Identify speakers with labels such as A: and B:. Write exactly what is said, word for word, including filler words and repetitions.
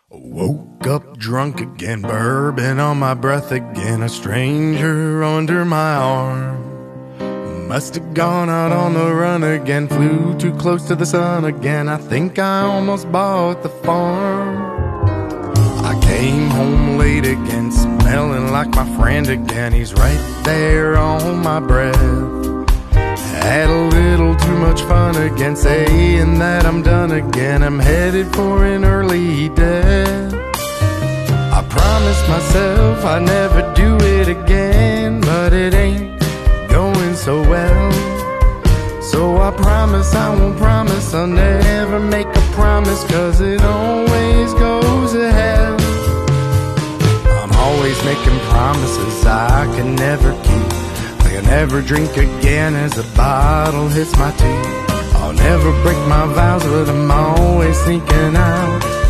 A: Woke up drunk again, bourbon on my breath again, a stranger under my arm. Must have gone out on the run again, flew too close to the sun again. I think I almost bought the farm. I came home late again, smelling like my friend again. He's right there on my breath. Had a little too much fun again, saying that I'm done again. I'm headed for an early death. I promised myself I'd never do it again, but it ain't going so well. So I promise I won't promise I'll never make a promise, cause it always goes to hell. I'm always making promises I can never keep. I'll never drink again as the bottle hits my teeth. I'll never break my vows, but I'm always sneaking out.